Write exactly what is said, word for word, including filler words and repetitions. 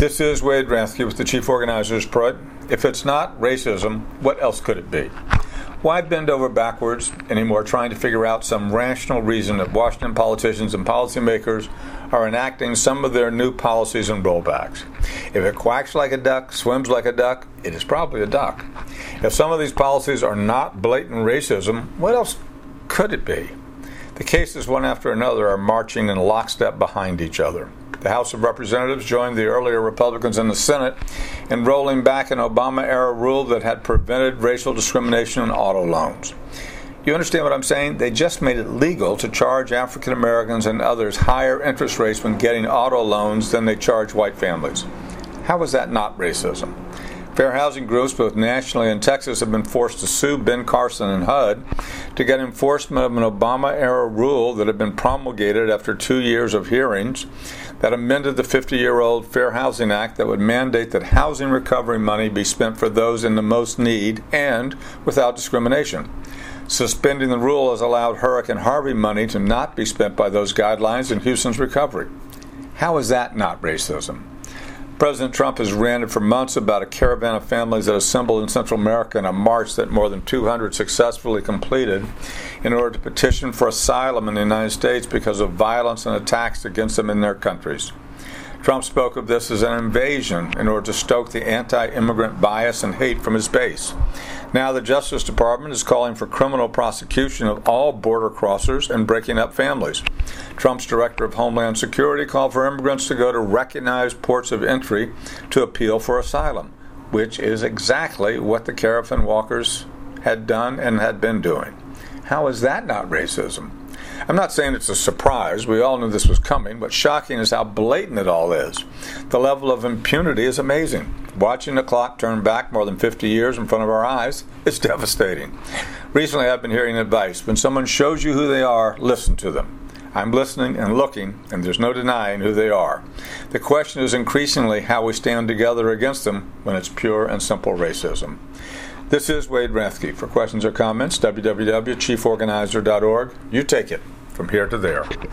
This is Wade Rathke with the Chief Organizers Pride. If it's not racism, what else could it be? Why bend over backwards anymore trying to figure out some rational reason that Washington politicians and policymakers are enacting some of their new policies and rollbacks? If it quacks like a duck, swims like a duck, it is probably a duck. If some of these policies are not blatant racism, what else could it be? The cases, one after another, are marching in lockstep behind each other. The House of Representatives joined the earlier Republicans in the Senate in rolling back an Obama-era rule that had prevented racial discrimination in auto loans. You understand what I'm saying? They just made it legal to charge African Americans and others higher interest rates when getting auto loans than they charge white families. How is that not racism? Fair housing groups, both nationally and Texas, have been forced to sue Ben Carson and H U D to get enforcement of an Obama-era rule that had been promulgated after two years of hearings that amended the fifty-year-old Fair Housing Act that would mandate that housing recovery money be spent for those in the most need and without discrimination. Suspending the rule has allowed Hurricane Harvey money to not be spent by those guidelines in Houston's recovery. How is that not racism? President Trump has ranted for months about a caravan of families that assembled in Central America in a march that more than two hundred successfully completed in order to petition for asylum in the United States because of violence and attacks against them in their countries. Trump spoke of this as an invasion in order to stoke the anti-immigrant bias and hate from his base. Now the Justice Department is calling for criminal prosecution of all border crossers and breaking up families. Trump's Director of Homeland Security called for immigrants to go to recognized ports of entry to appeal for asylum, which is exactly what the caravan walkers had done and had been doing. How is that not racism? I'm not saying it's a surprise. We all knew this was coming. What's shocking is how blatant it all is. The level of impunity is amazing. Watching the clock turn back more than fifty years in front of our eyes is devastating. Recently, I've been hearing advice. When someone shows you who they are, listen to them. I'm listening and looking, and there's no denying who they are. The question is increasingly how we stand together against them when it's pure and simple racism. This is Wade Rathke. For questions or comments, w w w dot chief organizer dot org. You take it from here to there.